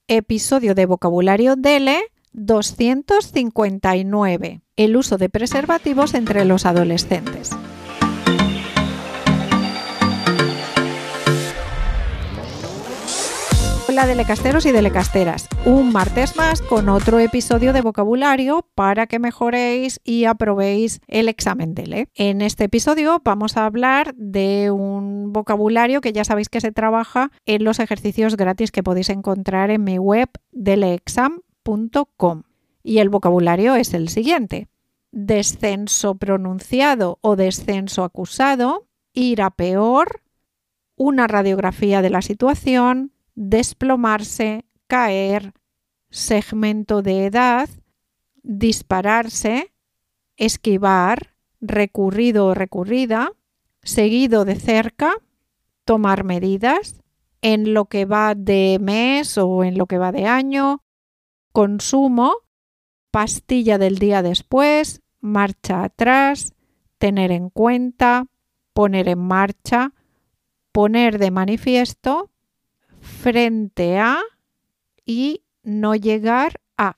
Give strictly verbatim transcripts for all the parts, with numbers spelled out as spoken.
Episodio de vocabulario D L E doscientos cincuenta y nueve. El uso de preservativos entre los adolescentes. Hola delecasteros y delecasteras, un martes más con otro episodio de vocabulario para que mejoréis y aprobéis el examen D L E. En este episodio vamos a hablar de un vocabulario que ya sabéis que se trabaja en los ejercicios gratis que podéis encontrar en mi web d l exam punto com. Y el vocabulario es el siguiente: descenso pronunciado o descenso acusado, ir a peor, una radiografía de la situación, desplomarse, caer, segmento de edad, dispararse, esquivar, recurrido o recurrida, seguido de cerca, tomar medidas, en lo que va de mes o en lo que va de año, consumo, pastilla del día después, marcha atrás, tener en cuenta, poner en marcha, poner de manifiesto, frente a y no llegar a.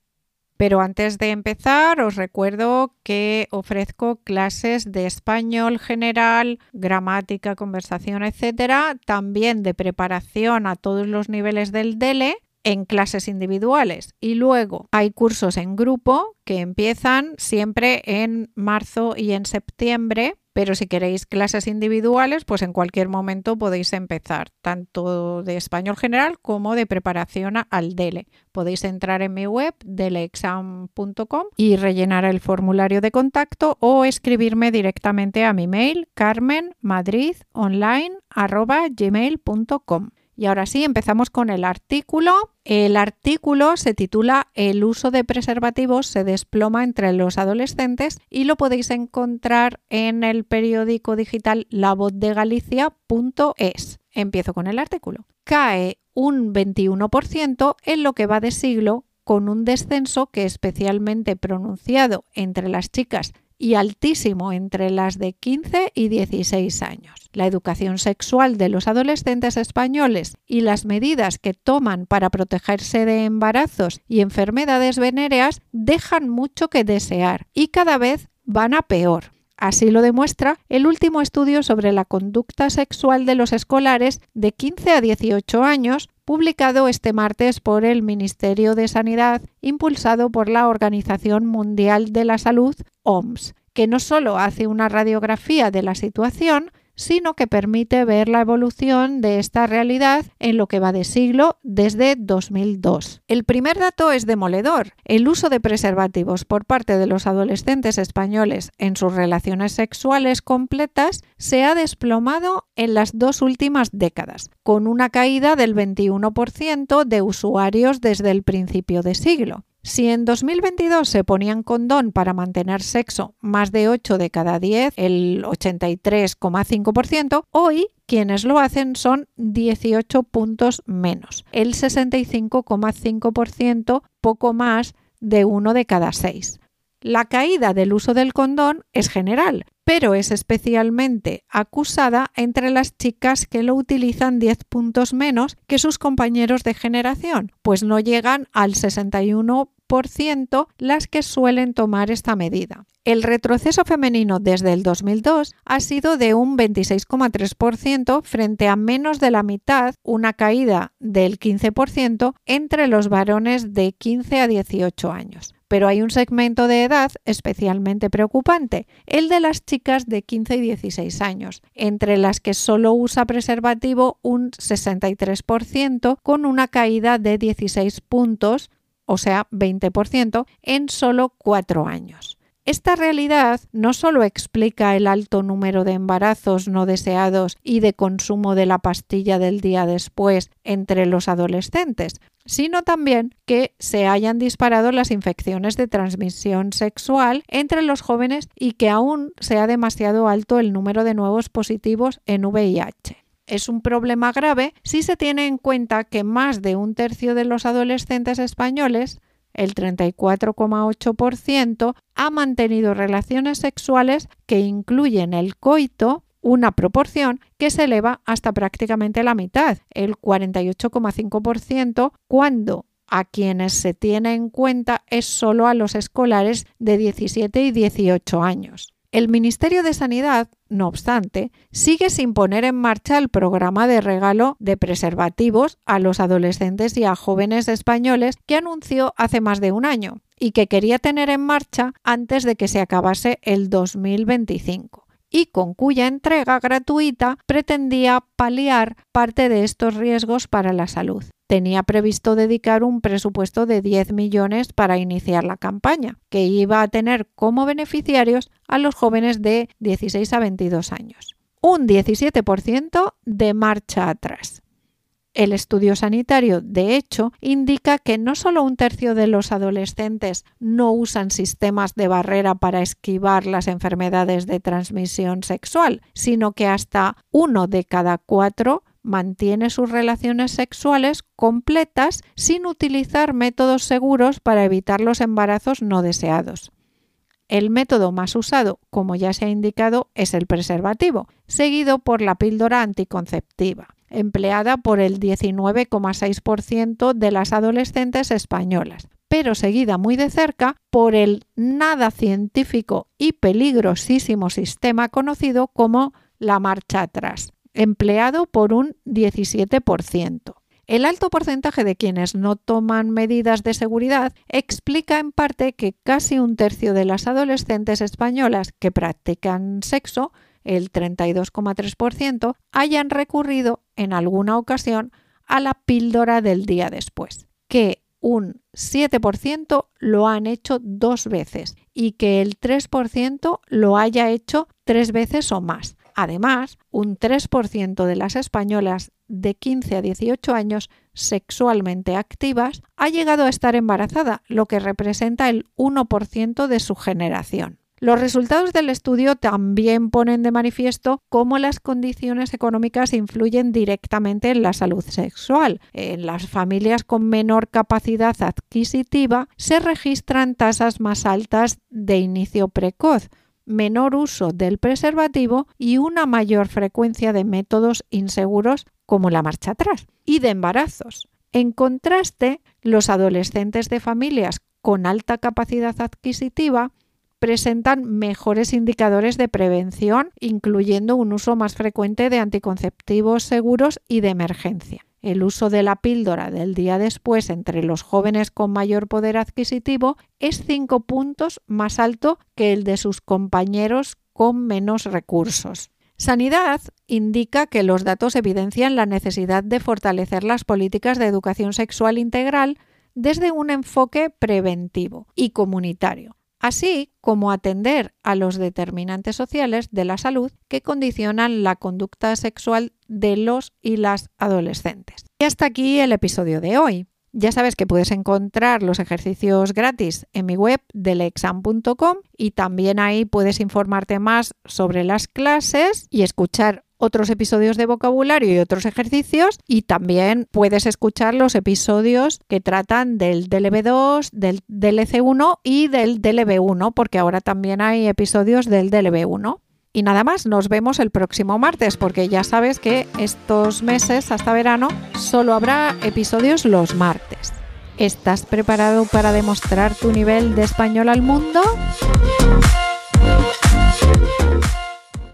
Pero antes de empezar os recuerdo que ofrezco clases de español general, gramática, conversación, etcétera, también de preparación a todos los niveles del D L E en clases individuales, y luego hay cursos en grupo que empiezan siempre en marzo y en septiembre. Pero si queréis clases individuales, pues en cualquier momento podéis empezar, tanto de español general como de preparación al D L E. Podéis entrar en mi web d l exam punto com y rellenar el formulario de contacto o escribirme directamente a mi mail carmen madrid online arroba gmail punto com. Y ahora sí, empezamos con el artículo. El artículo se titula El uso de preservativos se desploma entre los adolescentes y lo podéis encontrar en el periódico digital la voz de galicia punto es. Empiezo con el artículo. Cae un veintiuno por ciento en lo que va de siglo, con un descenso que es especialmente pronunciado entre las chicas y altísimo entre las de quince y dieciséis años. La educación sexual de los adolescentes españoles y las medidas que toman para protegerse de embarazos y enfermedades venéreas dejan mucho que desear y cada vez van a peor. Así lo demuestra el último estudio sobre la conducta sexual de los escolares de quince a dieciocho años, publicado este martes por el Ministerio de Sanidad, impulsado por la Organización Mundial de la Salud, O M S, que no solo hace una radiografía de la situación, sino que permite ver la evolución de esta realidad en lo que va de siglo desde dos mil dos. El primer dato es demoledor. El uso de preservativos por parte de los adolescentes españoles en sus relaciones sexuales completas se ha desplomado en las dos últimas décadas, con una caída del veintiuno por ciento de usuarios desde el principio de siglo. Si en dos mil veintidós se ponían condón para mantener sexo más de ocho de cada diez, el ochenta y tres coma cinco por ciento, hoy quienes lo hacen son dieciocho puntos menos, el sesenta y cinco coma cinco por ciento, poco más de uno de cada seis. La caída del uso del condón es general, pero es especialmente acusada entre las chicas que lo utilizan diez puntos menos que sus compañeros de generación, pues no llegan al sesenta y uno por ciento las que suelen tomar esta medida. El retroceso femenino desde el dos mil dos ha sido de un veintiséis coma tres por ciento frente a menos de la mitad, una caída del quince por ciento entre los varones de quince a dieciocho años. Pero hay un segmento de edad especialmente preocupante, el de las chicas de quince y dieciséis años, entre las que solo usa preservativo un sesenta y tres por ciento, con una caída de dieciséis puntos, o sea, veinte por ciento, en solo cuatro años. Esta realidad no solo explica el alto número de embarazos no deseados y de consumo de la pastilla del día después entre los adolescentes, sino también que se hayan disparado las infecciones de transmisión sexual entre los jóvenes y que aún sea demasiado alto el número de nuevos positivos en V I H. Es un problema grave si se tiene en cuenta que más de un tercio de los adolescentes españoles, el treinta y cuatro coma ocho por ciento, ha mantenido relaciones sexuales que incluyen el coito una proporción que se eleva hasta prácticamente la mitad, el cuarenta y ocho coma cinco por ciento, cuando a quienes se tiene en cuenta es solo a los escolares de diecisiete y dieciocho años. El Ministerio de Sanidad, no obstante, sigue sin poner en marcha el programa de regalo de preservativos a los adolescentes y a jóvenes españoles que anunció hace más de un año y que quería tener en marcha antes de que se acabase el dos mil veinticinco, y con cuya entrega gratuita pretendía paliar parte de estos riesgos para la salud. Tenía previsto dedicar un presupuesto de diez millones para iniciar la campaña, que iba a tener como beneficiarios a los jóvenes de dieciséis a veintidós años. Un diecisiete por ciento de marcha atrás. El estudio sanitario, de hecho, indica que no solo un tercio de los adolescentes no usan sistemas de barrera para esquivar las enfermedades de transmisión sexual, sino que hasta uno de cada cuatro mantiene sus relaciones sexuales completas sin utilizar métodos seguros para evitar los embarazos no deseados. El método más usado, como ya se ha indicado, es el preservativo, seguido por la píldora anticonceptiva, empleada por el diecinueve coma seis por ciento de las adolescentes españolas, pero seguida muy de cerca por el nada científico y peligrosísimo sistema conocido como la marcha atrás, empleado por un diecisiete por ciento. El alto porcentaje de quienes no toman medidas de seguridad explica en parte que casi un tercio de las adolescentes españolas que practican sexo, el treinta y dos coma tres por ciento, hayan recurrido en alguna ocasión a la píldora del día después, que un siete por ciento lo han hecho dos veces y que el tres por ciento lo haya hecho tres veces o más. Además, un tres por ciento de las españolas de quince a dieciocho años sexualmente activas ha llegado a estar embarazada, lo que representa el uno por ciento de su generación. Los resultados del estudio también ponen de manifiesto cómo las condiciones económicas influyen directamente en la salud sexual. En las familias con menor capacidad adquisitiva se registran tasas más altas de inicio precoz, menor uso del preservativo y una mayor frecuencia de métodos inseguros como la marcha atrás y de embarazos. En contraste, los adolescentes de familias con alta capacidad adquisitiva presentan mejores indicadores de prevención, incluyendo un uso más frecuente de anticonceptivos seguros y de emergencia. El uso de la píldora del día después entre los jóvenes con mayor poder adquisitivo es cinco puntos más alto que el de sus compañeros con menos recursos. Sanidad indica que los datos evidencian la necesidad de fortalecer las políticas de educación sexual integral desde un enfoque preventivo y comunitario, así como atender a los determinantes sociales de la salud que condicionan la conducta sexual de los y las adolescentes. Y hasta aquí el episodio de hoy. Ya sabes que puedes encontrar los ejercicios gratis en mi web delexam punto com y también ahí puedes informarte más sobre las clases y escuchar otros episodios de vocabulario y otros ejercicios, y también puedes escuchar los episodios que tratan del D L B dos, del D L C uno y del D L B uno, porque ahora también hay episodios del D L B uno. Y nada más, nos vemos el próximo martes, porque ya sabes que estos meses hasta verano solo habrá episodios los martes. ¿Estás preparado para demostrar tu nivel de español al mundo?